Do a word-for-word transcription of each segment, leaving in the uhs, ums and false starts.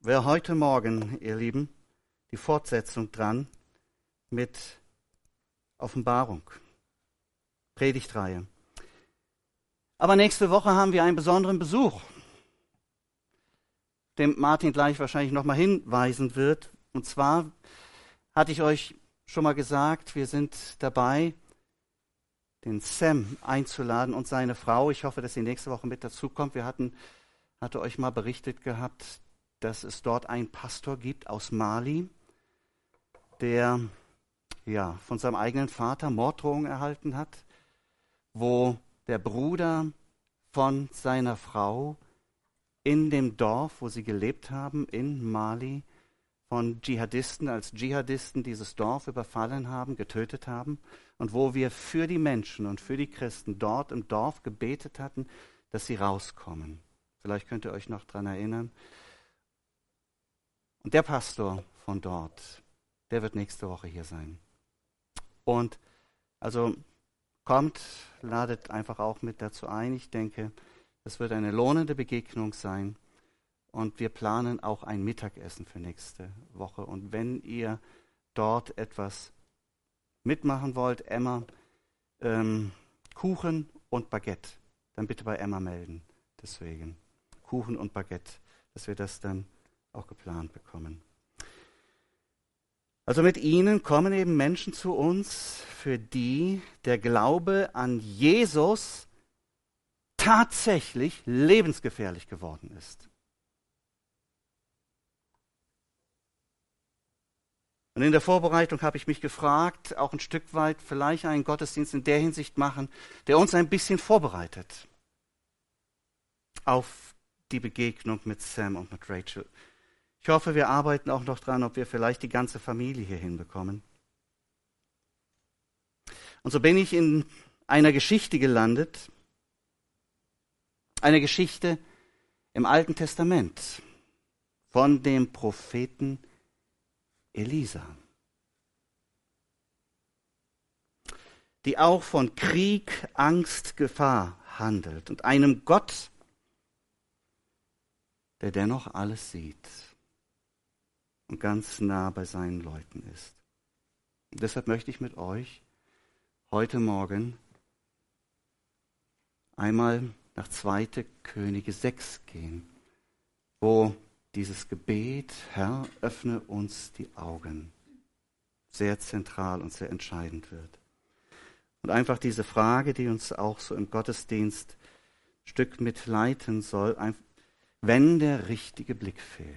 wäre heute Morgen, ihr Lieben, die Fortsetzung dran mit Offenbarung, Predigtreihe. Aber nächste Woche haben wir einen besonderen Besuch, dem Martin gleich wahrscheinlich nochmal hinweisen wird. Und zwar hatte ich euch schon mal gesagt, wir sind dabei, den Sam einzuladen und seine Frau. Ich hoffe, dass sie nächste Woche mit dazukommt. Wir hatten, hatte euch mal berichtet gehabt, dass es dort einen Pastor gibt aus Mali, der ja von seinem eigenen Vater Morddrohungen erhalten hat, wo der Bruder von seiner Frau in dem Dorf, wo sie gelebt haben, in Mali, von Dschihadisten als Dschihadisten dieses Dorf überfallen haben, getötet haben und wo wir für die Menschen und für die Christen dort im Dorf gebetet hatten, dass sie rauskommen. Vielleicht könnt ihr euch noch daran erinnern. Und der Pastor von dort, der wird nächste Woche hier sein. Und also kommt, ladet einfach auch mit dazu ein. Ich denke, es wird eine lohnende Begegnung sein. Und wir planen auch ein Mittagessen für nächste Woche. Und wenn ihr dort etwas mitmachen wollt, Emma, ähm, Kuchen und Baguette, dann bitte bei Emma melden. Deswegen Kuchen und Baguette, dass wir das dann auch geplant bekommen. Also mit ihnen kommen eben Menschen zu uns, für die der Glaube an Jesus tatsächlich lebensgefährlich geworden ist. Und in der Vorbereitung habe ich mich gefragt, auch ein Stück weit vielleicht einen Gottesdienst in der Hinsicht machen, der uns ein bisschen vorbereitet auf die Begegnung mit Sam und mit Rachel. Ich hoffe, wir arbeiten auch noch dran, ob wir vielleicht die ganze Familie hier hinbekommen. Und so bin ich in einer Geschichte gelandet, eine Geschichte im Alten Testament von dem Propheten Elisa, die auch von Krieg, Angst, Gefahr handelt und einem Gott, der dennoch alles sieht und ganz nah bei seinen Leuten ist. Und deshalb möchte ich mit euch heute Morgen einmal nach zweite Könige sechs gehen, wo dieses Gebet, Herr, öffne uns die Augen, sehr zentral und sehr entscheidend wird. Und einfach diese Frage, die uns auch so im Gottesdienst ein Stück mitleiten soll, wenn der richtige Blick fehlt.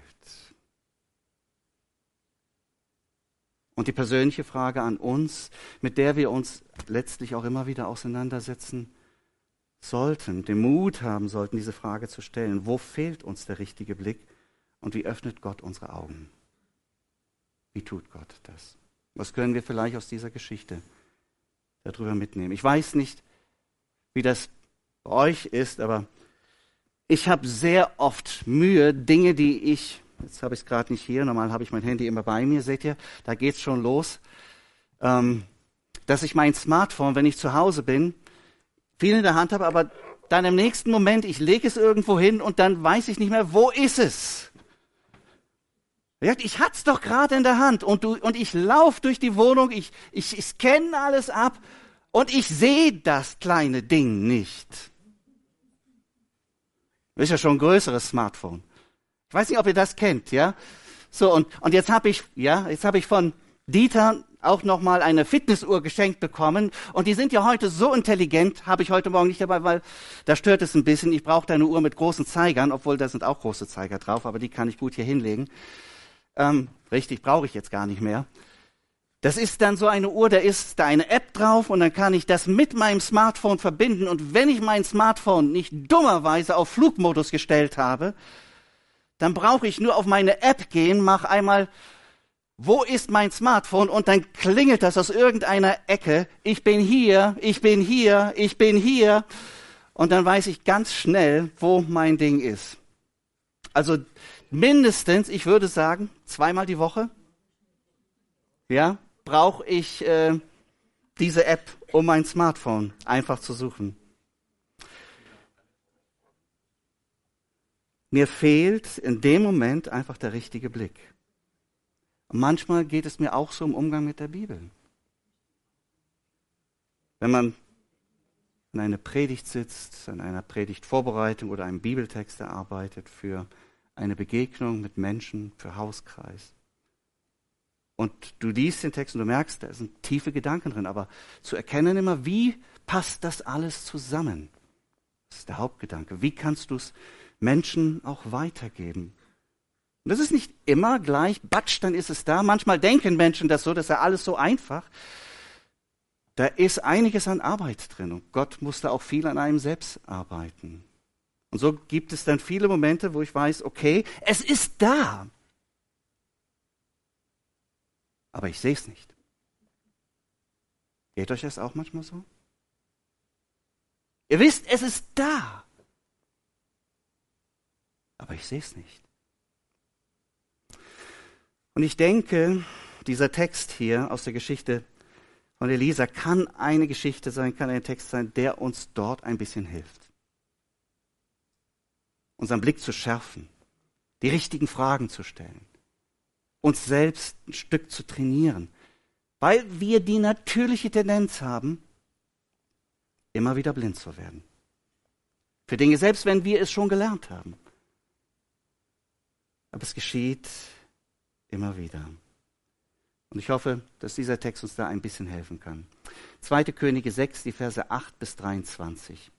Und die persönliche Frage an uns, mit der wir uns letztlich auch immer wieder auseinandersetzen sollten, den Mut haben sollten, diese Frage zu stellen. Wo fehlt uns der richtige Blick? Und wie öffnet Gott unsere Augen? Wie tut Gott das? Was können wir vielleicht aus dieser Geschichte darüber mitnehmen? Ich weiß nicht, wie das bei euch ist, aber ich habe sehr oft Mühe, Dinge, die ich, jetzt habe ich es gerade nicht hier, normal habe ich mein Handy immer bei mir, seht ihr, da geht es schon los, ähm, dass ich mein Smartphone, wenn ich zu Hause bin, viel in der Hand habe, aber dann im nächsten Moment, ich lege es irgendwo hin und dann weiß ich nicht mehr, wo ist es? Ich hatte es doch gerade in der Hand und, du, und ich laufe durch die Wohnung, ich, ich, ich scanne alles ab und ich sehe das kleine Ding nicht. Das ist ja schon ein größeres Smartphone. Ich weiß nicht, ob ihr das kennt, ja? So, und, und jetzt habe ich, ja, jetzt habe ich von Dieter auch nochmal eine Fitnessuhr geschenkt bekommen. Und die sind ja heute so intelligent, habe ich heute Morgen nicht dabei, weil da stört es ein bisschen. Ich brauche da eine Uhr mit großen Zeigern, obwohl da sind auch große Zeiger drauf, aber die kann ich gut hier hinlegen. Ähm, richtig, brauche ich jetzt gar nicht mehr. Das ist dann so eine Uhr, da ist da eine App drauf und dann kann ich das mit meinem Smartphone verbinden. Und wenn ich mein Smartphone nicht dummerweise auf Flugmodus gestellt habe, dann brauche ich nur auf meine App gehen, mache einmal, wo ist mein Smartphone? Und dann klingelt das aus irgendeiner Ecke. Ich bin hier, ich bin hier, ich bin hier. Und dann weiß ich ganz schnell, wo mein Ding ist. Also mindestens, ich würde sagen, zweimal die Woche, ja, brauche ich äh, diese App, um mein Smartphone einfach zu suchen. mir fehlt in dem Moment einfach der richtige Blick. Und manchmal geht es mir auch so im Umgang mit der Bibel. Wenn man an einer Predigt sitzt, an einer Predigtvorbereitung oder einem Bibeltext erarbeitet für eine Begegnung mit Menschen, für Hauskreis. Und du liest den Text und du merkst, da sind tiefe Gedanken drin, aber zu erkennen immer, wie passt das alles zusammen? Das ist der Hauptgedanke. Wie kannst du es Menschen auch weitergeben? Und das ist nicht immer gleich, batsch, dann ist es da. Manchmal denken Menschen das so, das ist ja alles so einfach. Da ist einiges an Arbeit drin und Gott muss da auch viel an einem selbst arbeiten. Und so gibt es dann viele Momente, wo ich weiß, okay, es ist da. Aber ich sehe es nicht. Geht euch das auch manchmal so? Ihr wisst, es ist da. Aber ich sehe es nicht. Und ich denke, dieser Text hier aus der Geschichte von Elisa kann eine Geschichte sein, kann ein Text sein, der uns dort ein bisschen hilft. Unseren Blick zu schärfen, die richtigen Fragen zu stellen, uns selbst ein Stück zu trainieren, weil wir die natürliche Tendenz haben, immer wieder blind zu werden. Für Dinge, selbst wenn wir es schon gelernt haben. Aber es geschieht immer wieder. Und ich hoffe, dass dieser Text uns da ein bisschen helfen kann. zweite Könige sechs, die Verse acht bis dreiundzwanzig.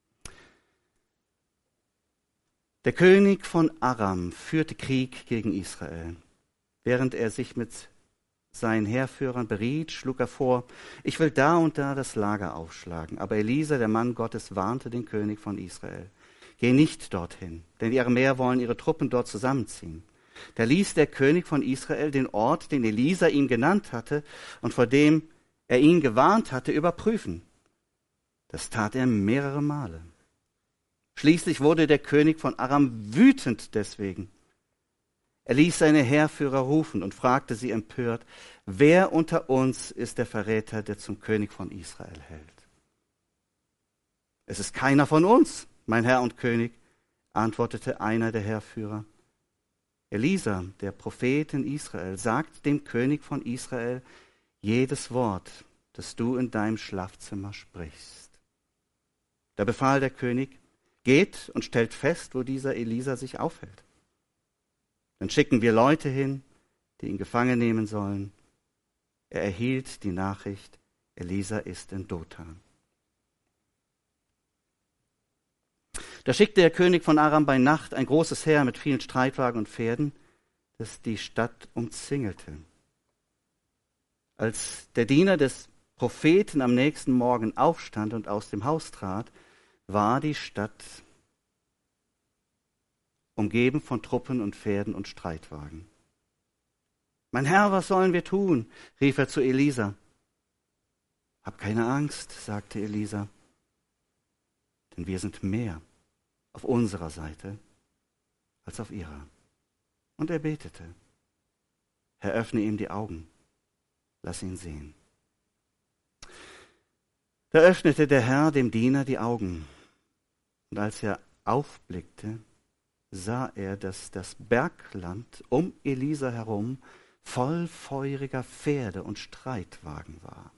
Der König von Aram führte Krieg gegen Israel. Während er sich mit seinen Heerführern beriet, schlug er vor, ich will da und da das Lager aufschlagen. Aber Elisa, der Mann Gottes, warnte den König von Israel. Geh nicht dorthin, denn die Aramäer wollen ihre Truppen dort zusammenziehen. Da ließ der König von Israel den Ort, den Elisa ihm genannt hatte und vor dem er ihn gewarnt hatte, überprüfen. Das tat er mehrere Male. Schließlich wurde der König von Aram wütend deswegen. Er ließ seine Heerführer rufen und fragte sie empört, wer unter uns ist der Verräter, der zum König von Israel hält? Es ist keiner von uns, mein Herr und König, antwortete einer der Heerführer. Elisa, der Prophet in Israel, sagt dem König von Israel jedes Wort, das du in deinem Schlafzimmer sprichst. Da befahl der König, geht und stellt fest, wo dieser Elisa sich aufhält. Dann schicken wir Leute hin, die ihn gefangen nehmen sollen. Er erhielt die Nachricht, Elisa ist in Dothan. Da schickte der König von Aram bei Nacht ein großes Heer mit vielen Streitwagen und Pferden, das die Stadt umzingelte. Als der Diener des Propheten am nächsten Morgen aufstand und aus dem Haus trat, war die Stadt umgeben von Truppen und Pferden und Streitwagen. Mein Herr, was sollen wir tun? Rief er zu Elisa. Hab keine Angst, sagte Elisa, denn wir sind mehr auf unserer Seite als auf ihrer. Und er betete, Herr, öffne ihm die Augen, lass ihn sehen. Da öffnete der Herr dem Diener die Augen, und als er aufblickte, sah er, dass das Bergland um Elisa herum voll feuriger Pferde und Streitwagen war.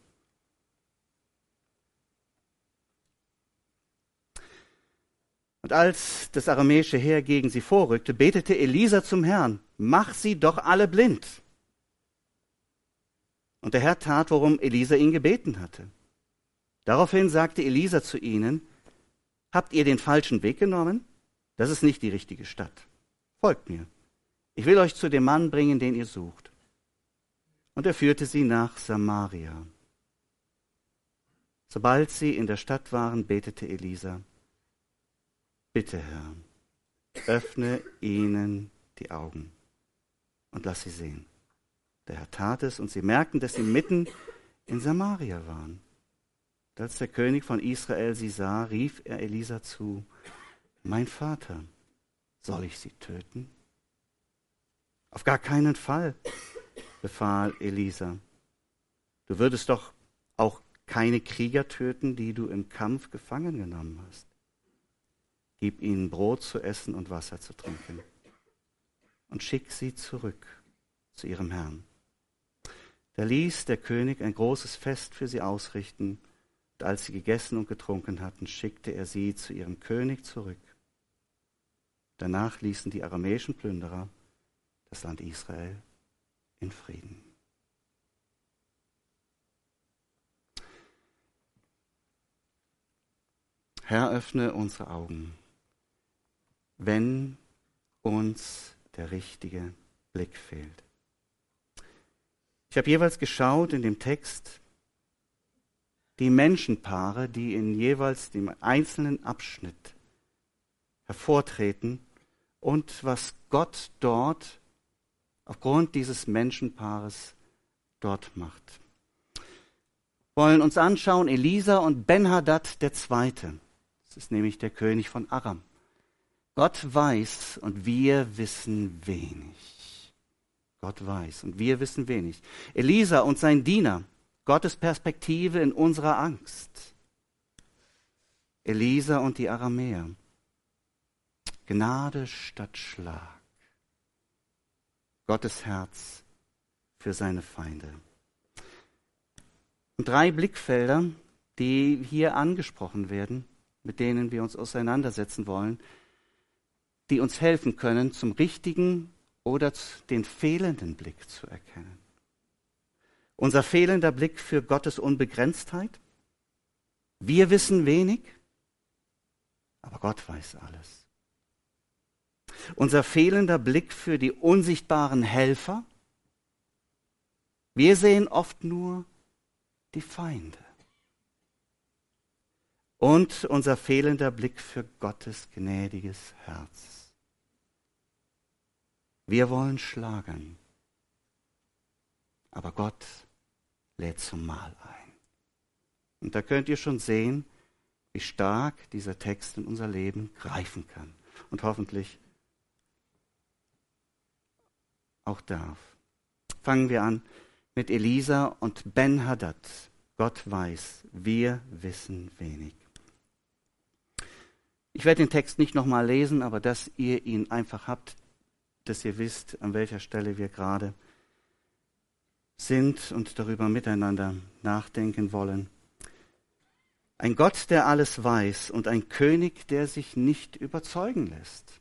Und als das aramäische Heer gegen sie vorrückte, betete Elisa zum Herrn, mach sie doch alle blind. Und der Herr tat, worum Elisa ihn gebeten hatte. Daraufhin sagte Elisa zu ihnen, habt ihr den falschen Weg genommen? Das ist nicht die richtige Stadt. Folgt mir. Ich will euch zu dem Mann bringen, den ihr sucht. Und er führte sie nach Samaria. Sobald sie in der Stadt waren, betete Elisa, bitte, Herr, öffne ihnen die Augen und lass sie sehen. Der Herr tat es, und sie merkten, dass sie mitten in Samaria waren. Und als der König von Israel sie sah, rief er Elisa zu, mein Vater, soll ich sie töten? Auf gar keinen Fall, befahl Elisa. Du würdest doch auch keine Krieger töten, die du im Kampf gefangen genommen hast. gib ihnen Brot zu essen und Wasser zu trinken und schick sie zurück zu ihrem Herrn. Da ließ der König ein großes Fest für sie ausrichten, und als sie gegessen und getrunken hatten, schickte er sie zu ihrem König zurück. Danach ließen die aramäischen Plünderer das Land Israel in Frieden. Herr, öffne unsere Augen, wenn uns der richtige Blick fehlt. Ich habe jeweils geschaut in dem Text die Menschenpaare, die in jeweils dem einzelnen Abschnitt hervortreten und was Gott dort aufgrund dieses Menschenpaares dort macht. Wir wollen uns anschauen Elisa und Ben-Hadad der Zweite. Das ist nämlich der König von Aram. Gott weiß und wir wissen wenig. Gott weiß und wir wissen wenig. Elisa und sein Diener, Gottes Perspektive in unserer Angst. Elisa und die Aramäer. Gnade statt Schlag. Gottes Herz für seine Feinde. Und drei Blickfelder, die hier angesprochen werden, mit denen wir uns auseinandersetzen wollen, die uns helfen können, zum richtigen oder den fehlenden Blick zu erkennen. Unser fehlender Blick für Gottes Unbegrenztheit. Wir wissen wenig, aber Gott weiß alles. Unser fehlender Blick für die unsichtbaren Helfer. Wir sehen oft nur die Feinde. Und unser fehlender Blick für Gottes gnädiges Herz. Wir wollen schlagen, aber Gott lädt zum Mahl ein. Und da könnt ihr schon sehen, wie stark dieser Text in unser Leben greifen kann und hoffentlich auch darf. Fangen wir an mit Elisa und Ben-Hadad. Gott weiß, wir wissen wenig. Ich werde den Text nicht nochmal lesen, aber dass ihr ihn einfach habt, dass ihr wisst, an welcher Stelle wir gerade sind und darüber miteinander nachdenken wollen. Ein Gott, der alles weiß und ein König, der sich nicht überzeugen lässt.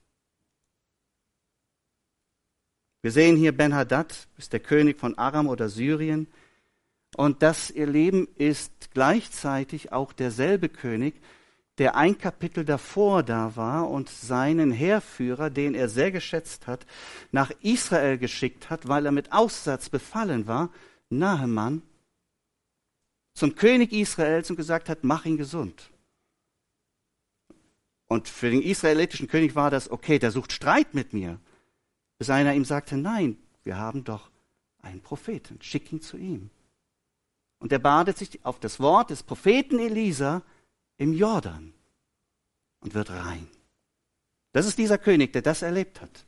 Wir sehen hier Ben-Hadad, ist der König von Aram oder Syrien. Und das, ihr Leben, ist gleichzeitig auch derselbe König, der ein Kapitel davor da war und seinen Heerführer, den er sehr geschätzt hat, nach Israel geschickt hat, weil er mit Aussatz befallen war, Naheman, zum König Israels und gesagt hat, mach ihn gesund. Und für den israelitischen König war das, okay, der sucht Streit mit mir. Bis einer ihm sagte, nein, wir haben doch einen Propheten, schick ihn zu ihm. Und er badet sich auf das Wort des Propheten Elisa im Jordan und wird rein. Das ist dieser König, der das erlebt hat.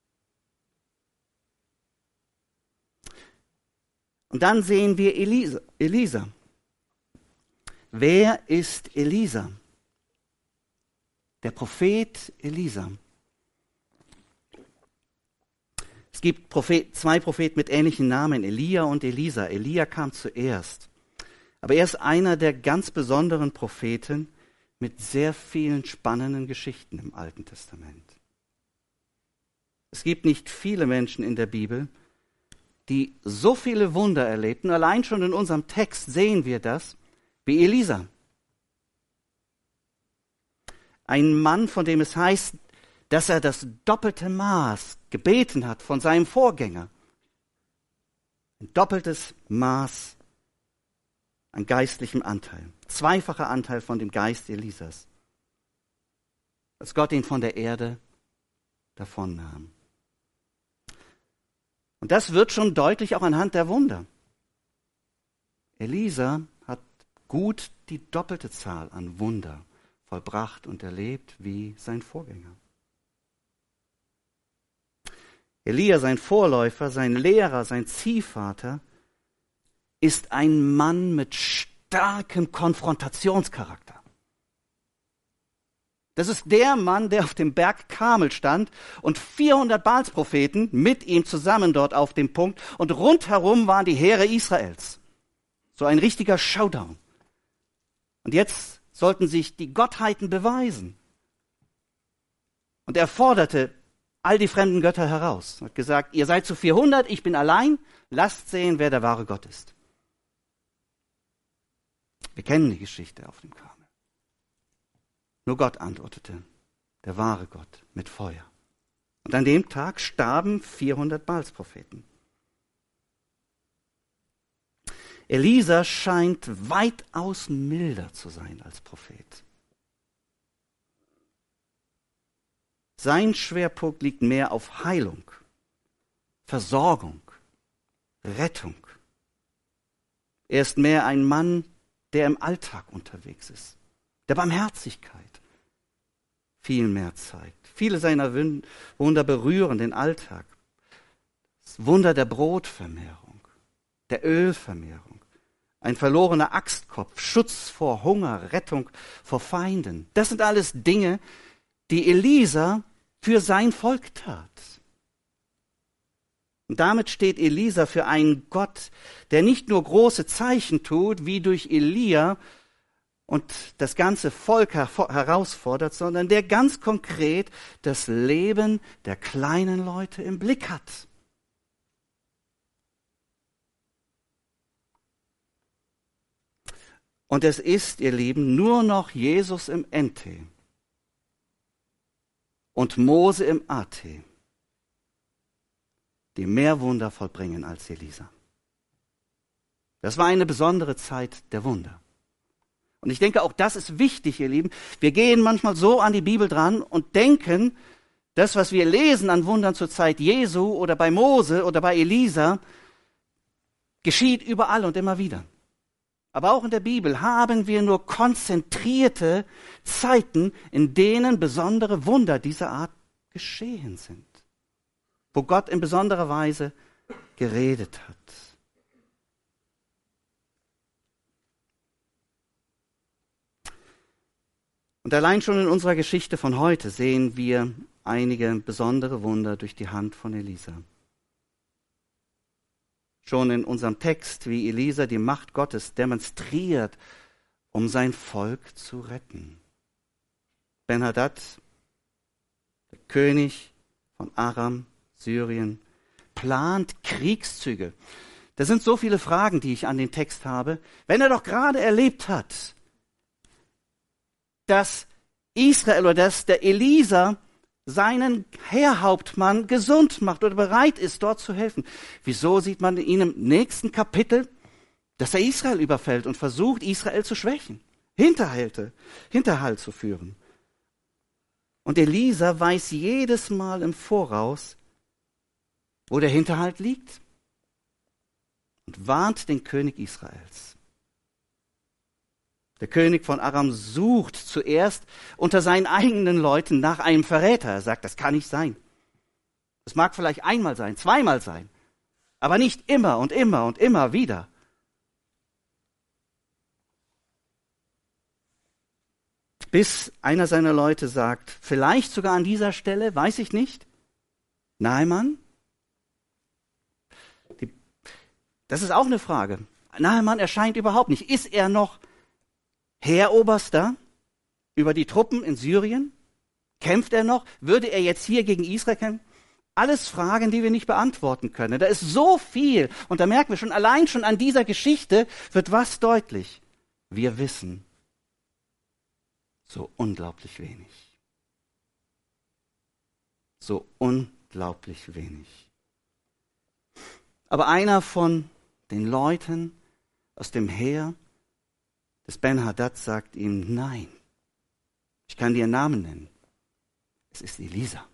Und dann sehen wir Elisa. Elisa. Wer ist Elisa? Der Prophet Elisa. Es gibt Prophet, zwei Propheten mit ähnlichen Namen, Elia und Elisa. Elia kam zuerst. Aber er ist einer der ganz besonderen Propheten mit sehr vielen spannenden Geschichten im Alten Testament. Es gibt nicht viele Menschen in der Bibel, die so viele Wunder erlebten. Allein schon in unserem Text sehen wir das, wie Elisa. Ein Mann, von dem es heißt, dass er das doppelte Maß gebeten hat von seinem Vorgänger. Ein doppeltes Maß an geistlichem Anteil. Zweifacher Anteil von dem Geist Elisas. Als Gott ihn von der Erde davonnahm. Und das wird schon deutlich auch anhand der Wunder. Elisa hat gut die doppelte Zahl an Wunder vollbracht und erlebt wie sein Vorgänger. Elia, sein Vorläufer, sein Lehrer, sein Ziehvater, ist ein Mann mit starkem Konfrontationscharakter. Das ist der Mann, der auf dem Berg Karmel stand und vierhundert Baalspropheten mit ihm zusammen dort auf dem Punkt und rundherum waren die Heere Israels. So ein richtiger Showdown. Und jetzt sollten sich die Gottheiten beweisen. Und er forderte all die fremden Götter heraus. Er hat gesagt, ihr seid zu vierhundert, ich bin allein, lasst sehen, wer der wahre Gott ist. Wir kennen die Geschichte auf dem Karmel. Nur Gott antwortete, der wahre Gott, mit Feuer. Und an dem Tag starben vierhundert Baalspropheten. Elisa scheint weitaus milder zu sein als Prophet. Sein Schwerpunkt liegt mehr auf Heilung, Versorgung, Rettung. Er ist mehr ein Mann, der im Alltag unterwegs ist, der Barmherzigkeit viel mehr zeigt. Viele seiner Wunder berühren den Alltag. Das Wunder der Brotvermehrung, der Ölvermehrung, ein verlorener Axtkopf, Schutz vor Hunger, Rettung vor Feinden. Das sind alles Dinge, die Elisa für sein Volk tat. Und damit steht Elisa für einen Gott, der nicht nur große Zeichen tut, wie durch Elia und das ganze Volk herausfordert, sondern der ganz konkret das Leben der kleinen Leute im Blick hat. Und es ist, ihr Lieben, nur noch Jesus im N T und Mose im A T, die mehr Wunder vollbringen als Elisa. Das war eine besondere Zeit der Wunder. Und ich denke, auch das ist wichtig, ihr Lieben. Wir gehen manchmal so an die Bibel dran und denken, das, was wir lesen an Wundern zur Zeit Jesu oder bei Mose oder bei Elisa, geschieht überall und immer wieder. Aber auch in der Bibel haben wir nur konzentrierte Zeiten, in denen besondere Wunder dieser Art geschehen sind, wo Gott in besonderer Weise geredet hat. Und allein schon in unserer Geschichte von heute sehen wir einige besondere Wunder durch die Hand von Elisa. Schon in unserem Text, wie Elisa die Macht Gottes demonstriert, um sein Volk zu retten. Ben-Hadad, der König von Aram, Syrien, plant Kriegszüge. Das sind so viele Fragen, die ich an den Text habe. Wenn er doch gerade erlebt hat, dass Israel oder dass der Elisa seinen Heerhauptmann gesund macht oder bereit ist, dort zu helfen. Wieso sieht man in ihm im nächsten Kapitel, dass er Israel überfällt und versucht, Israel zu schwächen, Hinterhalte, Hinterhalt zu führen? Und Elisa weiß jedes Mal im Voraus, wo der Hinterhalt liegt und warnt den König Israels. Der König von Aram sucht zuerst unter seinen eigenen Leuten nach einem Verräter. Er sagt, das kann nicht sein. Das mag vielleicht einmal sein, zweimal sein, aber nicht immer und immer und immer wieder. Bis einer seiner Leute sagt, vielleicht sogar an dieser Stelle, weiß ich nicht, Naaman, die, das ist auch eine Frage. Naaman erscheint überhaupt nicht. Ist er noch Heeroberster über die Truppen in Syrien? Kämpft er noch? Würde er jetzt hier gegen Israel kämpfen? Alles Fragen, die wir nicht beantworten können. Da ist so viel. Und da merken wir schon, allein schon an dieser Geschichte wird was deutlich. Wir wissen so unglaublich wenig. So unglaublich wenig. Aber einer von den Leuten aus dem Heer des Ben-Hadad sagt ihm, nein, ich kann dir einen Namen nennen. Es ist Elisa.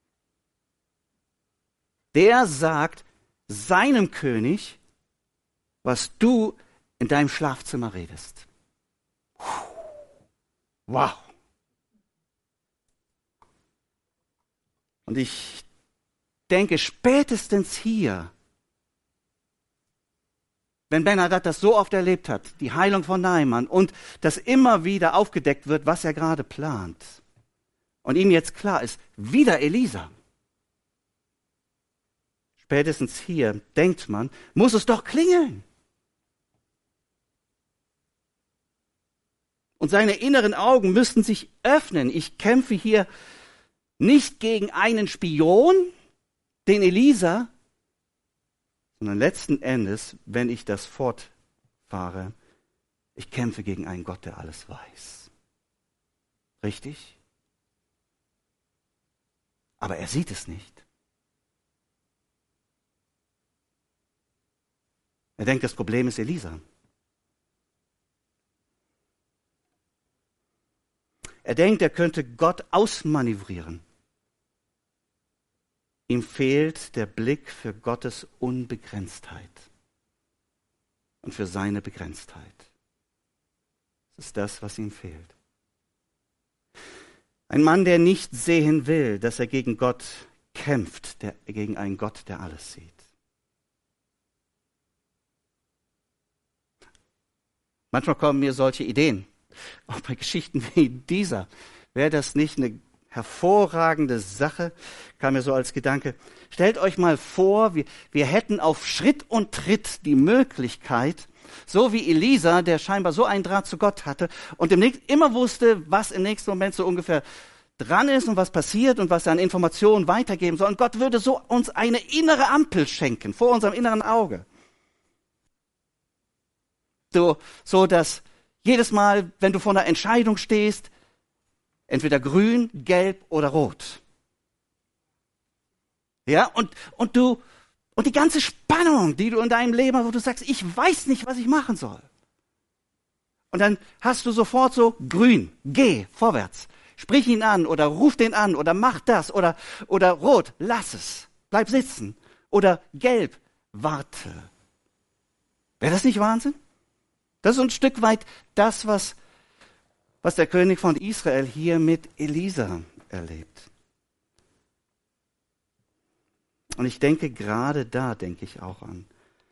Der sagt seinem König, was du in deinem Schlafzimmer redest. Wow. Und ich denke, spätestens hier, wenn Ben-Hadad das so oft erlebt hat, die Heilung von Naaman und das immer wieder aufgedeckt wird, was er gerade plant, und ihm jetzt klar ist, wieder Elisa. Spätestens hier, denkt man, muss es doch klingeln. Und seine inneren Augen müssten sich öffnen. Ich kämpfe hier nicht gegen einen Spion, den Elisa, sondern letzten Endes, wenn ich das fortfahre, ich kämpfe gegen einen Gott, der alles weiß. Richtig? Aber er sieht es nicht. Er denkt, das Problem ist Elisa. Er denkt, er könnte Gott ausmanövrieren. Ihm fehlt der Blick für Gottes Unbegrenztheit und für seine Begrenztheit. Das ist das, was ihm fehlt. Ein Mann, der nicht sehen will, dass er gegen Gott kämpft, der, gegen einen Gott, der alles sieht. Manchmal kommen mir solche Ideen, auch bei Geschichten wie dieser. Wäre das nicht eine hervorragende Sache? Kam mir so als Gedanke. Stellt euch mal vor, wir, wir hätten auf Schritt und Tritt die Möglichkeit, so wie Elisa, der scheinbar so einen Draht zu Gott hatte und im nächsten, immer wusste, was im nächsten Moment so ungefähr dran ist und was passiert und was er an Informationen weitergeben soll. Und Gott würde so uns eine innere Ampel schenken, vor unserem inneren Auge. So, so dass jedes Mal, wenn du vor einer Entscheidung stehst, entweder grün, gelb oder rot. Ja, und, und du, und die ganze Spannung, die du in deinem Leben hast, wo du sagst, ich weiß nicht, was ich machen soll. Und dann hast du sofort so grün, geh, vorwärts. Sprich ihn an oder ruf den an oder mach das oder, oder rot, lass es, bleib sitzen. Oder gelb, warte. Wäre das nicht Wahnsinn? Das ist ein Stück weit das, was, was der König von Israel hier mit Elisa erlebt. Und ich denke, gerade da denke ich auch an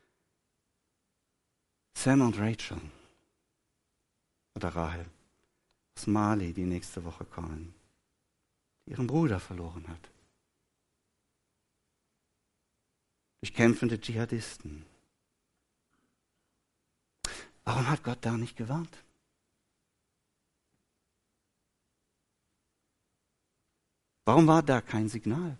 Sam und Rachel oder Rahel aus Mali, die nächste Woche kommen, die ihren Bruder verloren hat. Durch kämpfende Dschihadisten. Warum hat Gott da nicht gewarnt? Warum war da kein Signal?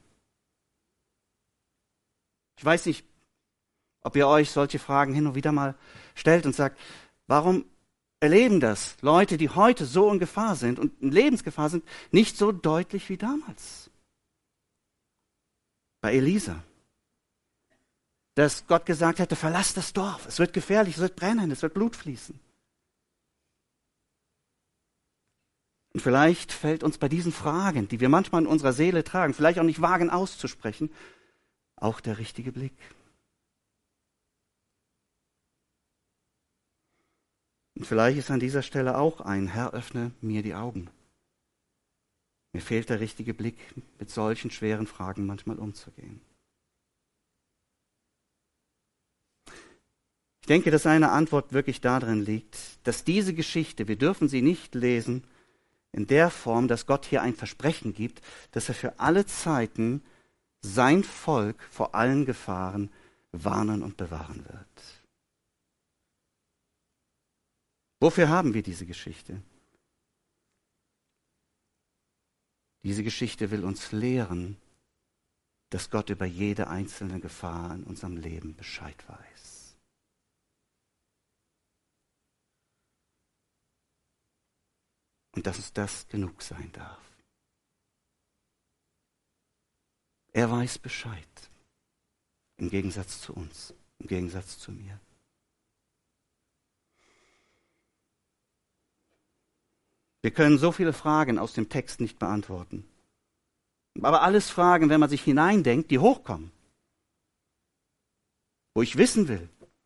Ich weiß nicht, ob ihr euch solche Fragen hin und wieder mal stellt und sagt, warum erleben das Leute, die heute so in Gefahr sind und in Lebensgefahr sind, nicht so deutlich wie damals? Bei Elisa. Dass Gott gesagt hätte, verlass das Dorf, es wird gefährlich, es wird brennen, es wird Blut fließen. Und vielleicht fällt uns bei diesen Fragen, die wir manchmal in unserer Seele tragen, vielleicht auch nicht wagen auszusprechen, auch der richtige Blick. Und vielleicht ist an dieser Stelle auch ein Herr, öffne mir die Augen. Mir fehlt der richtige Blick, mit solchen schweren Fragen manchmal umzugehen. Ich denke, dass eine Antwort wirklich darin liegt, dass diese Geschichte, wir dürfen sie nicht lesen in der Form, dass Gott hier ein Versprechen gibt, dass er für alle Zeiten sein Volk vor allen Gefahren warnen und bewahren wird. Wofür haben wir diese Geschichte? Diese Geschichte will uns lehren, dass Gott über jede einzelne Gefahr in unserem Leben Bescheid weiß. Und dass uns das genug sein darf. Er weiß Bescheid. Im Gegensatz zu uns, im Gegensatz zu mir. Wir können so viele Fragen aus dem Text nicht beantworten. Aber alles Fragen, wenn man sich hineindenkt, die hochkommen. Wo ich wissen will.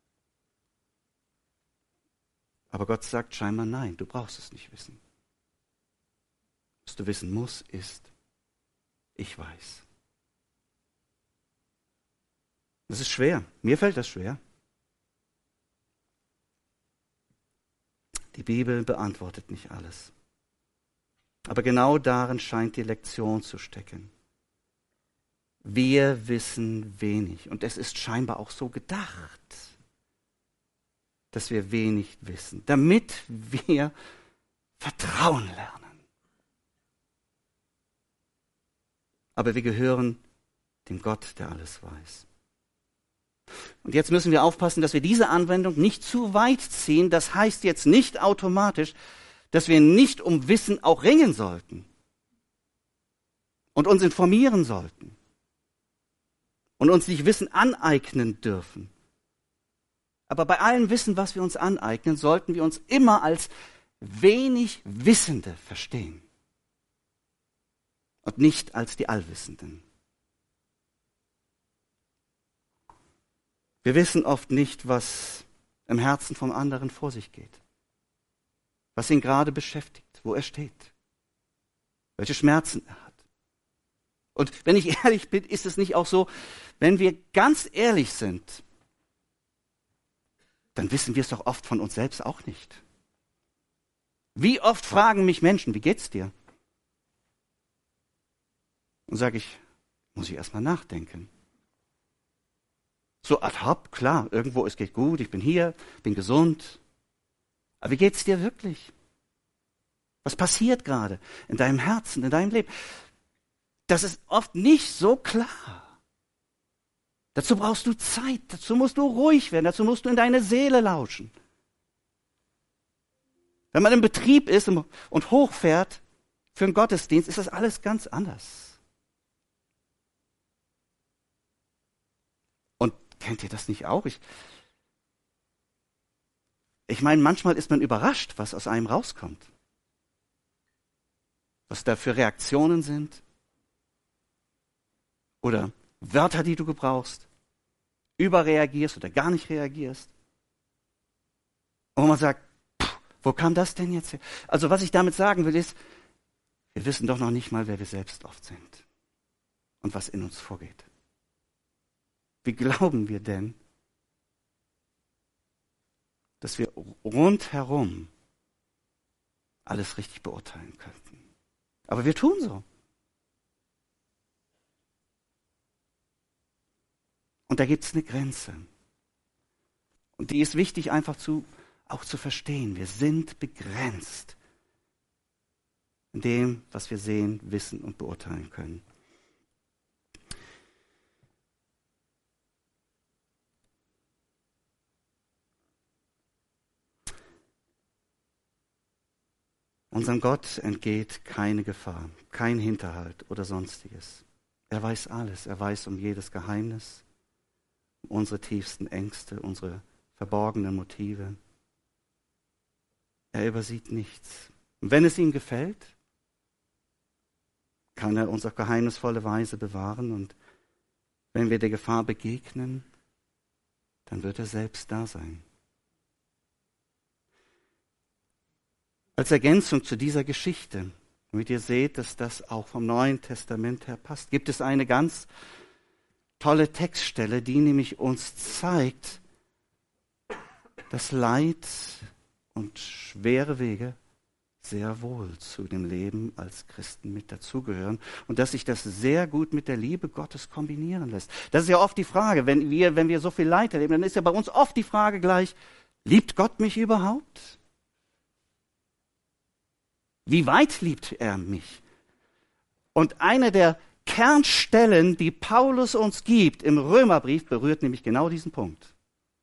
Aber Gott sagt scheinbar nein, du brauchst es nicht wissen. Was du wissen musst, ist, ich weiß. Das ist schwer. Mir fällt das schwer. Die Bibel beantwortet nicht alles. Aber genau darin scheint die Lektion zu stecken. Wir wissen wenig. Und es ist scheinbar auch so gedacht, dass wir wenig wissen, damit wir Vertrauen lernen. Aber wir gehören dem Gott, der alles weiß. Und jetzt müssen wir aufpassen, dass wir diese Anwendung nicht zu weit ziehen. Das heißt jetzt nicht automatisch, dass wir nicht um Wissen auch ringen sollten und uns informieren sollten und uns nicht Wissen aneignen dürfen. Aber bei allem Wissen, was wir uns aneignen, sollten wir uns immer als wenig Wissende verstehen und nicht als die Allwissenden. Wir wissen oft nicht, was im Herzen vom anderen vor sich geht, was ihn gerade beschäftigt, wo er steht, welche Schmerzen er hat. Und wenn ich ehrlich bin, ist es nicht auch so, wenn wir ganz ehrlich sind, dann wissen wir es doch oft von uns selbst auch nicht. Wie oft fragen mich Menschen, wie geht's dir? Und sage ich, muss ich erst mal nachdenken. So ad hoc, klar, irgendwo, es geht gut, ich bin hier, bin gesund. Aber wie geht's dir wirklich? Was passiert gerade in deinem Herzen, in deinem Leben? Das ist oft nicht so klar. Dazu brauchst du Zeit, dazu musst du ruhig werden, dazu musst du in deine Seele lauschen. Wenn man im Betrieb ist und hochfährt für einen Gottesdienst, ist das alles ganz anders. Und kennt ihr das nicht auch? Ich, ich meine, manchmal ist man überrascht, was aus einem rauskommt. Was da für Reaktionen sind. Oder Wörter, die du gebrauchst, überreagierst oder gar nicht reagierst. Und man sagt, pff, wo kam das denn jetzt her? Also was ich damit sagen will ist, wir wissen doch noch nicht mal, wer wir selbst oft sind und was in uns vorgeht. Wie glauben wir denn, dass wir rundherum alles richtig beurteilen könnten? Aber wir tun so. Und da gibt es eine Grenze. Und die ist wichtig einfach zu, auch zu verstehen. Wir sind begrenzt in dem, was wir sehen, wissen und beurteilen können. Unserem Gott entgeht keine Gefahr, kein Hinterhalt oder Sonstiges. Er weiß alles. Er weiß um jedes Geheimnis, um unsere tiefsten Ängste, unsere verborgenen Motive. Er übersieht nichts. Und wenn es ihm gefällt, kann er uns auf geheimnisvolle Weise bewahren. Und wenn wir der Gefahr begegnen, dann wird er selbst da sein. Als Ergänzung zu dieser Geschichte, damit ihr seht, dass das auch vom Neuen Testament her passt, gibt es eine ganz tolle Textstelle, die nämlich uns zeigt, dass Leid und schwere Wege sehr wohl zu dem Leben als Christen mit dazugehören und dass sich das sehr gut mit der Liebe Gottes kombinieren lässt. Das ist ja oft die Frage, wenn wir, wenn wir so viel Leid erleben, dann ist ja bei uns oft die Frage gleich, liebt Gott mich überhaupt? Wie weit liebt er mich? Und eine der Kernstellen, die Paulus uns gibt im Römerbrief, berührt nämlich genau diesen Punkt.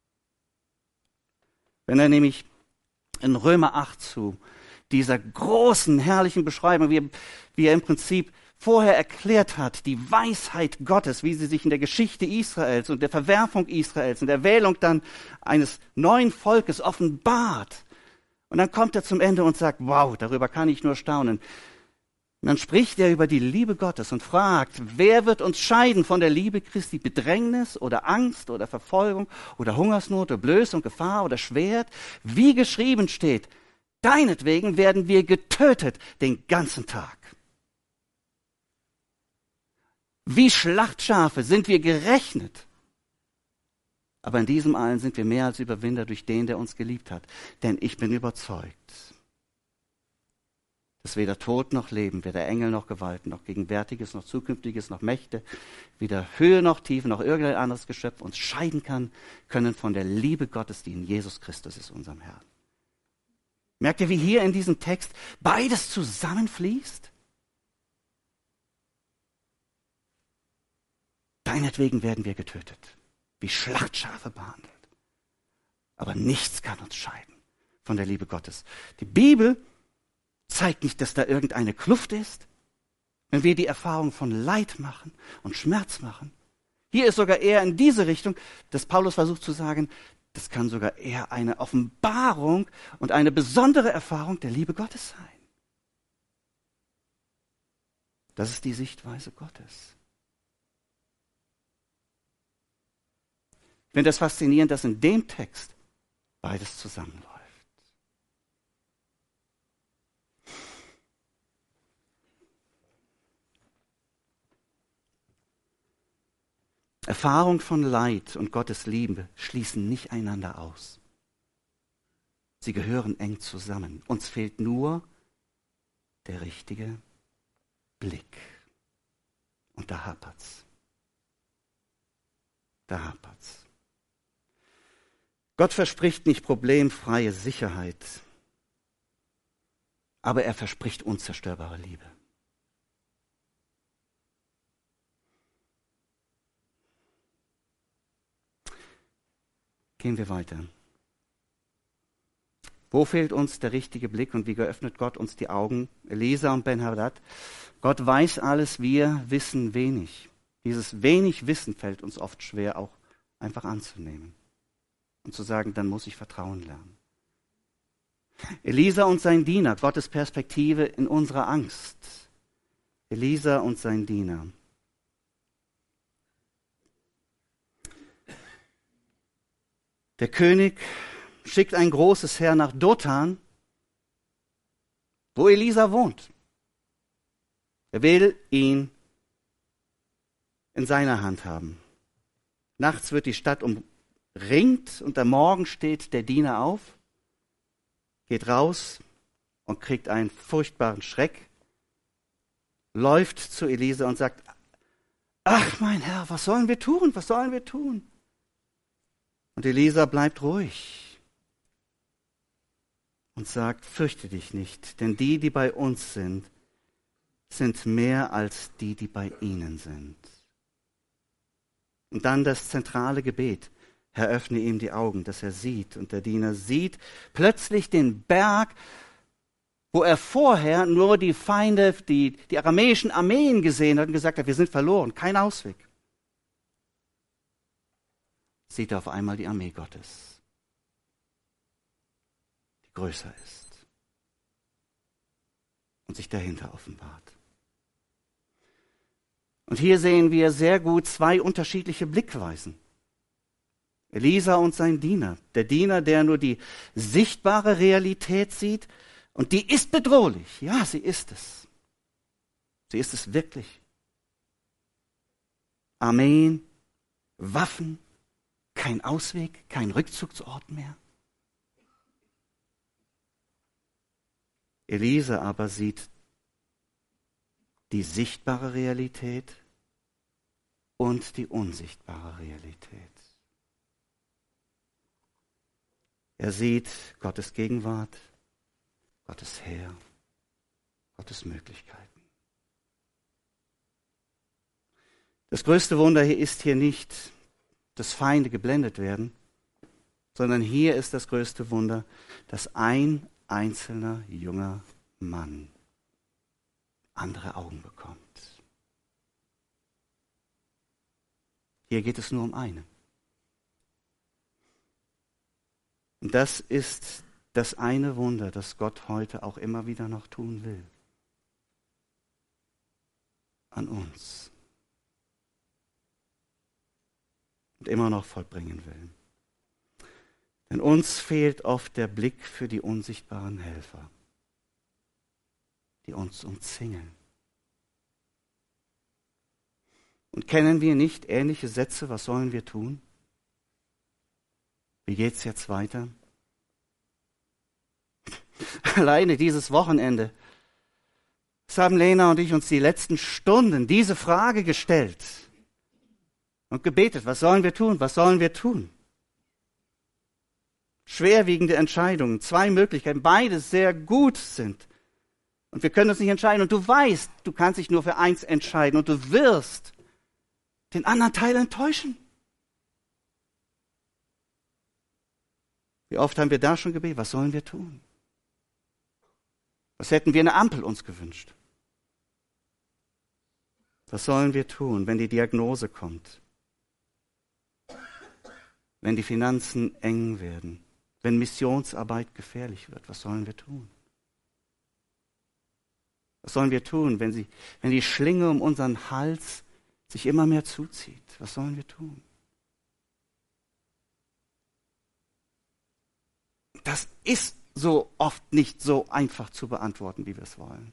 Wenn er nämlich in Römer acht zu dieser großen, herrlichen Beschreibung, wie er, wie er im Prinzip vorher erklärt hat, die Weisheit Gottes, wie sie sich in der Geschichte Israels und der Verwerfung Israels und der Wählung dann eines neuen Volkes offenbart. Und dann kommt er zum Ende und sagt, wow, darüber kann ich nur staunen. Und dann spricht er über die Liebe Gottes und fragt, wer wird uns scheiden von der Liebe Christi? Bedrängnis oder Angst oder Verfolgung oder Hungersnot oder Blößung, Gefahr oder Schwert? Wie geschrieben steht, deinetwegen werden wir getötet den ganzen Tag. Wie Schlachtschafe sind wir gerechnet. Aber in diesem allen sind wir mehr als Überwinder durch den, der uns geliebt hat. Denn ich bin überzeugt, dass weder Tod noch Leben, weder Engel noch Gewalten, noch Gegenwärtiges, noch Zukünftiges, noch Mächte, weder Höhe noch Tiefe, noch irgendein anderes Geschöpf uns scheiden kann, können von der Liebe Gottes, die in Jesus Christus ist, unserem Herrn. Merkt ihr, wie hier in diesem Text beides zusammenfließt? Deinetwegen werden wir getötet, wie Schlachtschafe behandelt. Aber nichts kann uns scheiden von der Liebe Gottes. Die Bibel zeigt nicht, dass da irgendeine Kluft ist, wenn wir die Erfahrung von Leid machen und Schmerz machen. Hier ist sogar eher in diese Richtung, dass Paulus versucht zu sagen, das kann sogar eher eine Offenbarung und eine besondere Erfahrung der Liebe Gottes sein. Das ist die Sichtweise Gottes. Ich finde es faszinierend, dass in dem Text beides zusammenläuft. Erfahrung von Leid und Gottes Liebe schließen nicht einander aus. Sie gehören eng zusammen. Uns fehlt nur der richtige Blick. Und da hapert's. Da hapert's. Gott verspricht nicht problemfreie Sicherheit, aber er verspricht unzerstörbare Liebe. Gehen wir weiter. Wo fehlt uns der richtige Blick und wie geöffnet Gott uns die Augen? Elisa und Ben-Hadad. Gott weiß alles, wir wissen wenig. Dieses wenig Wissen fällt uns oft schwer, auch einfach anzunehmen. Und zu sagen, dann muss ich Vertrauen lernen. Elisa und sein Diener, Gottes Perspektive in unserer Angst. Elisa und sein Diener. Der König schickt ein großes Heer nach Dothan, wo Elisa wohnt. Er will ihn in seiner Hand haben. Nachts wird die Stadt umringt und am Morgen steht der Diener auf, geht raus und kriegt einen furchtbaren Schreck, läuft zu Elisa und sagt, ach mein Herr, was sollen wir tun, was sollen wir tun? Und Elisa bleibt ruhig und sagt, fürchte dich nicht, denn die, die bei uns sind, sind mehr als die, die bei ihnen sind. Und dann das zentrale Gebet, Herr, öffne ihm die Augen, dass er sieht. Und der Diener sieht plötzlich den Berg, wo er vorher nur die Feinde, die, die aramäischen Armeen gesehen hat und gesagt hat, wir sind verloren, kein Ausweg. Sieht er auf einmal die Armee Gottes, die größer ist und sich dahinter offenbart. Und hier sehen wir sehr gut zwei unterschiedliche Blickweisen. Elisa und sein Diener. Der Diener, der nur die sichtbare Realität sieht, und die ist bedrohlich. Ja, sie ist es. Sie ist es wirklich. Armeen, Waffen, kein Ausweg, kein Rückzugsort mehr. Elisa aber sieht die sichtbare Realität und die unsichtbare Realität. Er sieht Gottes Gegenwart, Gottes Heer, Gottes Möglichkeiten. Das größte Wunder hier ist hier nicht, dass Feinde geblendet werden, sondern hier ist das größte Wunder, dass ein einzelner junger Mann andere Augen bekommt. Hier geht es nur um einen. Und das ist das eine Wunder, das Gott heute auch immer wieder noch tun will. An uns. Und immer noch vollbringen will. Denn uns fehlt oft der Blick für die unsichtbaren Helfer, die uns umzingeln. Und kennen wir nicht ähnliche Sätze, was sollen wir tun? Wie geht's jetzt weiter? Alleine dieses Wochenende Das haben Lena und ich uns die letzten Stunden diese Frage gestellt und gebetet, was sollen wir tun, was sollen wir tun? Schwerwiegende Entscheidungen, zwei Möglichkeiten, beide sehr gut sind. Und wir können uns nicht entscheiden. Und du weißt, du kannst dich nur für eins entscheiden und du wirst den anderen Teil enttäuschen. Wie oft haben wir da schon gebetet, was sollen wir tun? Was hätten wir eine Ampel uns gewünscht? Was sollen wir tun, wenn die Diagnose kommt? Wenn die Finanzen eng werden? Wenn Missionsarbeit gefährlich wird? Was sollen wir tun? Was sollen wir tun, wenn, sie, wenn die Schlinge um unseren Hals sich immer mehr zuzieht? Was sollen wir tun? Das ist so oft nicht so einfach zu beantworten, wie wir es wollen.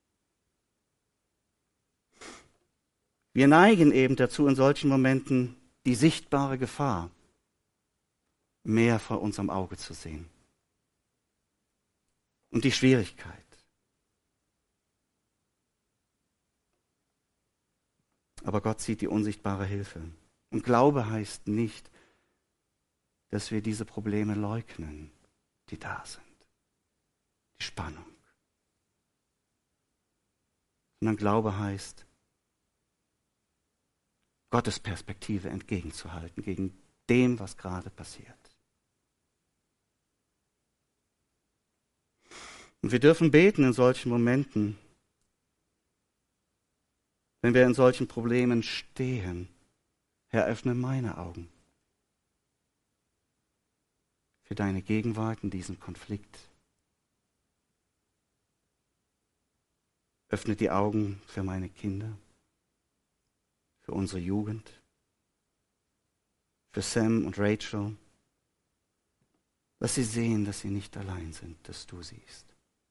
Wir neigen eben dazu, in solchen Momenten die sichtbare Gefahr mehr vor unserem Auge zu sehen. Und die Schwierigkeit. Aber Gott sieht die unsichtbare Hilfe. Und Glaube heißt nicht, dass wir diese Probleme leugnen, die da sind. Die Spannung. Sondern Glaube heißt, Gottes Perspektive entgegenzuhalten gegen dem, was gerade passiert. Und wir dürfen beten in solchen Momenten, wenn wir in solchen Problemen stehen. Herr, öffne meine Augen für deine Gegenwart in diesem Konflikt. Öffne die Augen für meine Kinder, für unsere Jugend, für Sam und Rachel. Lass sie sehen, dass sie nicht allein sind, dass du siehst.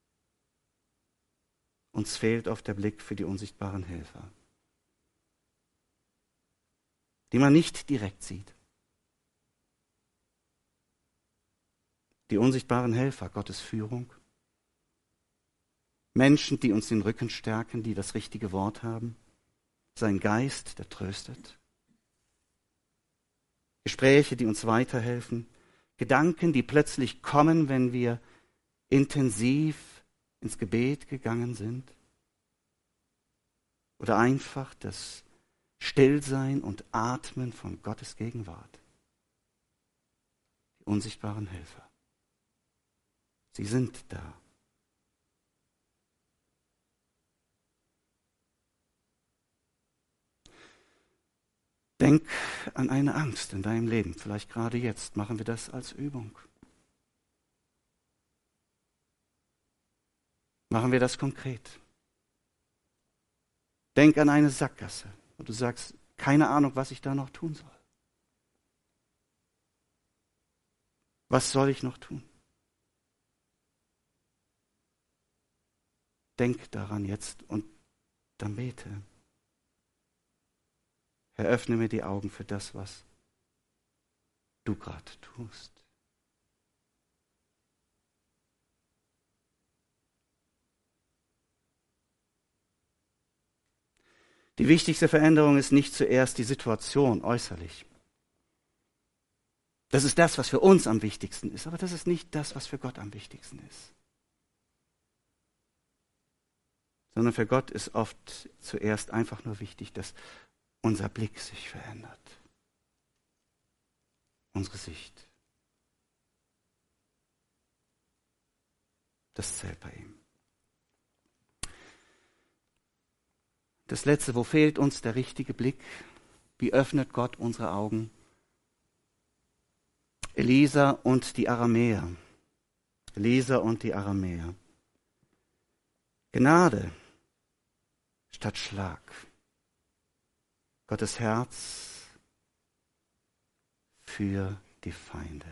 Uns fehlt oft der Blick für die unsichtbaren Helfer, die man nicht direkt sieht. Die unsichtbaren Helfer, Gottes Führung. Menschen, die uns den Rücken stärken, die das richtige Wort haben. Sein Geist, der tröstet. Gespräche, die uns weiterhelfen. Gedanken, die plötzlich kommen, wenn wir intensiv ins Gebet gegangen sind. Oder einfach das Stillsein und Atmen von Gottes Gegenwart. Die unsichtbaren Helfer. Sie sind da. Denk an eine Angst in deinem Leben. Vielleicht gerade jetzt machen wir das als Übung. Machen wir das konkret. Denk an eine Sackgasse, wo du sagst, keine Ahnung, was ich da noch tun soll. Was soll ich noch tun? Denk daran jetzt und dann bete. Herr, öffne mir die Augen für das, was du gerade tust. Die wichtigste Veränderung ist nicht zuerst die Situation äußerlich. Das ist das, was für uns am wichtigsten ist, aber das ist nicht das, was für Gott am wichtigsten ist. Sondern für Gott ist oft zuerst einfach nur wichtig, dass unser Blick sich verändert. Unsere Sicht. Das zählt bei ihm. Das Letzte, wo fehlt uns der richtige Blick? Wie öffnet Gott unsere Augen? Elisa und die Aramäer. Elisa und die Aramäer. Gnade statt Schlag. Gottes Herz für die Feinde.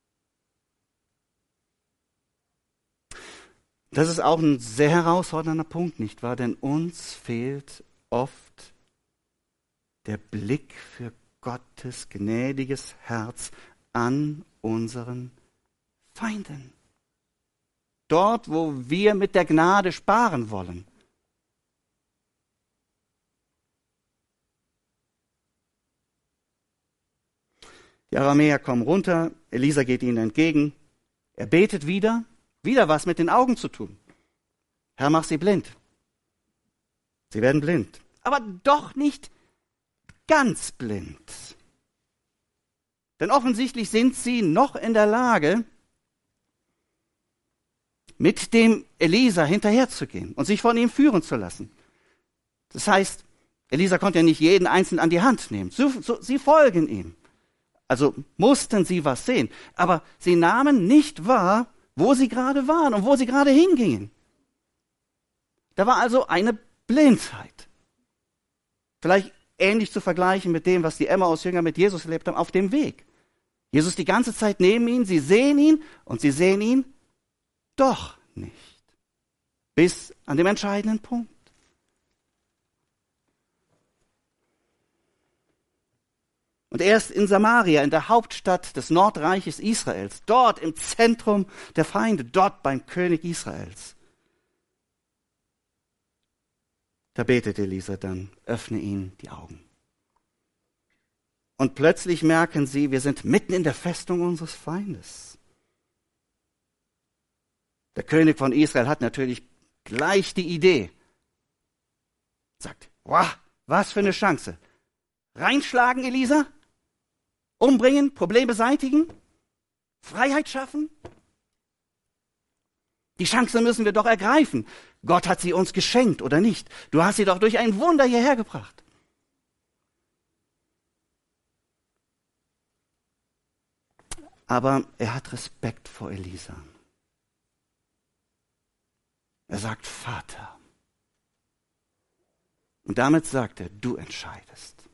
Das ist auch ein sehr herausfordernder Punkt, nicht wahr? Denn uns fehlt oft der Blick für Gottes gnädiges Herz an unseren Feinden. Dort, wo wir mit der Gnade sparen wollen, Die Aramäer kommen runter, Elisa geht ihnen entgegen, er betet wieder, wieder was mit den Augen zu tun. Herr, mach sie blind. Sie werden blind, aber doch nicht ganz blind. Denn offensichtlich sind sie noch in der Lage, mit dem Elisa hinterherzugehen und sich von ihm führen zu lassen. Das heißt, Elisa konnte ja nicht jeden einzeln an die Hand nehmen. So, so, sie folgen ihm. Also mussten sie was sehen. Aber sie nahmen nicht wahr, wo sie gerade waren und wo sie gerade hingingen. Da war also eine Blindheit. Vielleicht ähnlich zu vergleichen mit dem, was die Emmaus-Jünger mit Jesus erlebt haben, auf dem Weg. Jesus die ganze Zeit neben ihnen, sie sehen ihn und sie sehen ihn doch nicht. Bis an dem entscheidenden Punkt. Und erst in Samaria, in der Hauptstadt des Nordreiches Israels, dort im Zentrum der Feinde, dort beim König Israels, da betet Elisa dann, öffne ihnen die Augen. Und plötzlich merken sie, wir sind mitten in der Festung unseres Feindes. Der König von Israel hat natürlich gleich die Idee. Sagt, wow, was für eine Chance. Reinschlagen, Elisa? Umbringen, Problem beseitigen? Freiheit schaffen? Die Chance müssen wir doch ergreifen. Gott hat sie uns geschenkt, oder nicht? Du hast sie doch durch ein Wunder hierher gebracht. Aber er hat Respekt vor Elisa. Er sagt, Vater. Und damit sagt er, du entscheidest.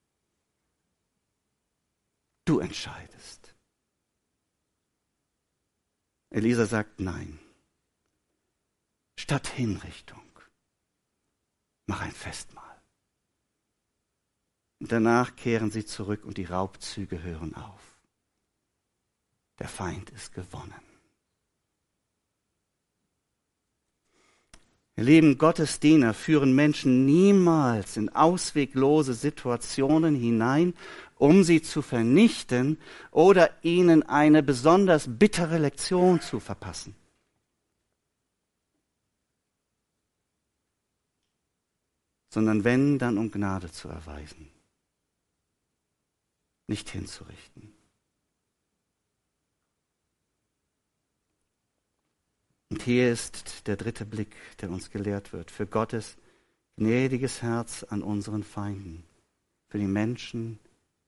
Du entscheidest. Elisa sagt nein. Statt Hinrichtung, mach ein Festmahl. Und danach kehren sie zurück und die Raubzüge hören auf. Der Feind ist gewonnen. Ihr lieben Gottesdiener führen Menschen niemals in ausweglose Situationen hinein, um sie zu vernichten oder ihnen eine besonders bittere Lektion zu verpassen. Sondern wenn, dann um Gnade zu erweisen, nicht hinzurichten. Und hier ist der dritte Blick, der uns gelehrt wird, für Gottes gnädiges Herz an unseren Feinden, für die Menschen,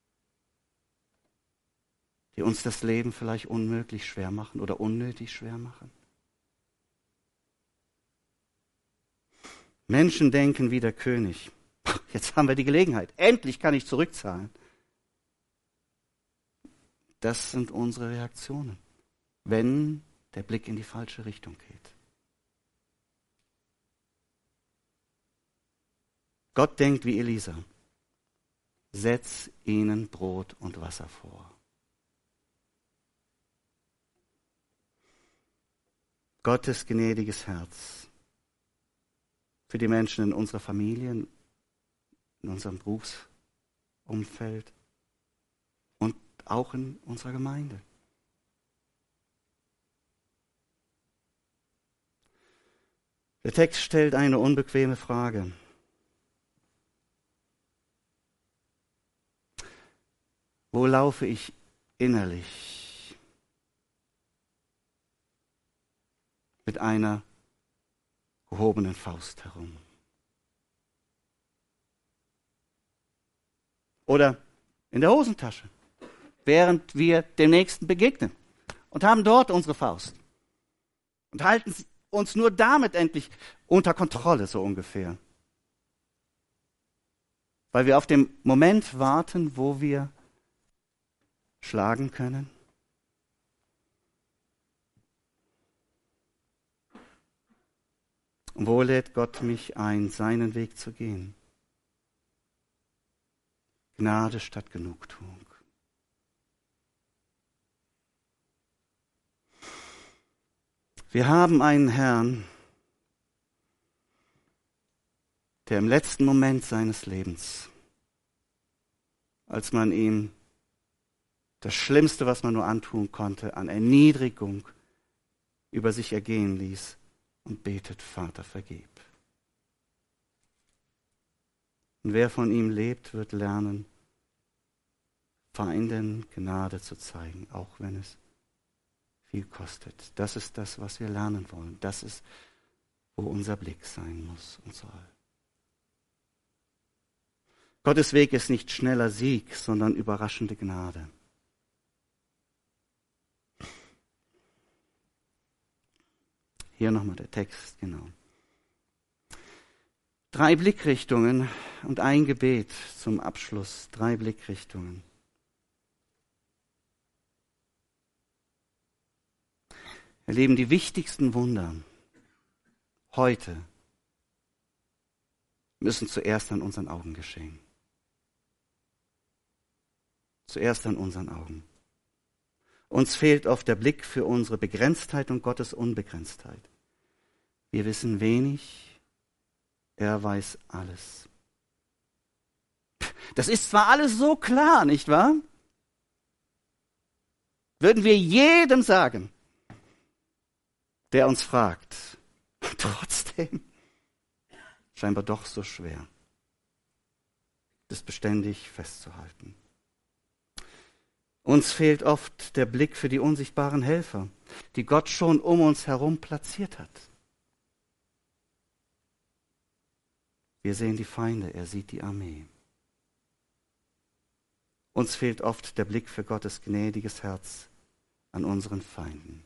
die uns das Leben vielleicht unmöglich schwer machen oder unnötig schwer machen. Menschen denken wie der König, jetzt haben wir die Gelegenheit, endlich kann ich zurückzahlen. Das sind unsere Reaktionen, wenn der Blick in die falsche Richtung geht. Gott denkt wie Elisa, setz ihnen Brot und Wasser vor. Gottes gnädiges Herz für die Menschen in unserer Familie, in unserem Berufsumfeld und auch in unserer Gemeinde. Der Text stellt eine unbequeme Frage. Wo laufe ich innerlich mit einer gehobenen Faust herum? Oder in der Hosentasche, während wir dem Nächsten begegnen und haben dort unsere Faust und halten uns nur damit endlich unter Kontrolle, so ungefähr. Weil wir auf den Moment warten, wo wir schlagen können. Und wo lädt Gott mich ein, seinen Weg zu gehen? Gnade statt Genugtuung. Wir haben einen Herrn, der im letzten Moment seines Lebens, als man ihm das Schlimmste, was man nur antun konnte, an Erniedrigung über sich ergehen ließ und betet, Vater, vergib. Und wer von ihm lebt, wird lernen, Feinden Gnade zu zeigen, auch wenn es viel kostet. Das ist das, was wir lernen wollen. Das ist, wo unser Blick sein muss und soll. Gottes Weg ist nicht schneller Sieg, sondern überraschende Gnade. Hier nochmal der Text, genau. Drei Blickrichtungen und ein Gebet zum Abschluss. Drei Blickrichtungen. Erleben die wichtigsten Wunder heute müssen zuerst an unseren Augen geschehen. Zuerst an unseren Augen. Uns fehlt oft der Blick für unsere Begrenztheit und Gottes Unbegrenztheit. Wir wissen wenig, er weiß alles. Das ist zwar alles so klar, nicht wahr? Würden wir jedem sagen, der uns fragt. Trotzdem scheinbar doch so schwer, das beständig festzuhalten. Uns fehlt oft der Blick für die unsichtbaren Helfer, die Gott schon um uns herum platziert hat. Wir sehen die Feinde, er sieht die Armee. Uns fehlt oft der Blick für Gottes gnädiges Herz an unseren Feinden.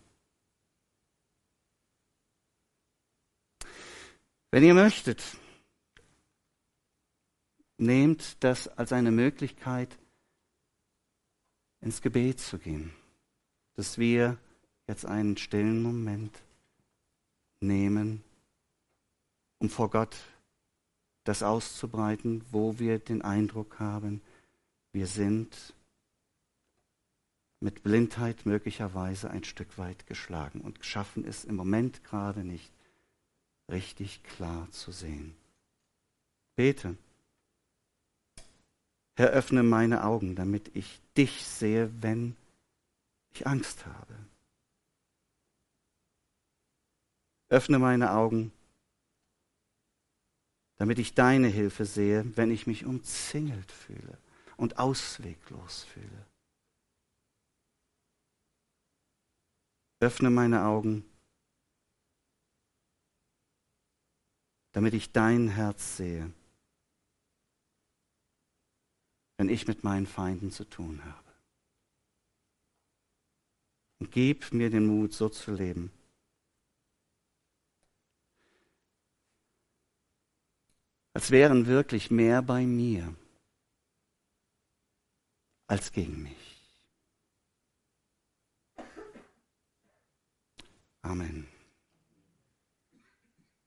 Wenn ihr möchtet, nehmt das als eine Möglichkeit, ins Gebet zu gehen, dass wir jetzt einen stillen Moment nehmen, um vor Gott das auszubreiten, wo wir den Eindruck haben, wir sind mit Blindheit möglicherweise ein Stück weit geschlagen und schaffen es im Moment gerade nicht, richtig klar zu sehen. Bete. Herr, öffne meine Augen, damit ich dich sehe, wenn ich Angst habe. Öffne meine Augen, damit ich deine Hilfe sehe, wenn ich mich umzingelt fühle und ausweglos fühle. Öffne meine Augen, damit ich dein Herz sehe, wenn ich mit meinen Feinden zu tun habe. Und gib mir den Mut, so zu leben, als wären wirklich mehr bei mir als gegen mich. Amen.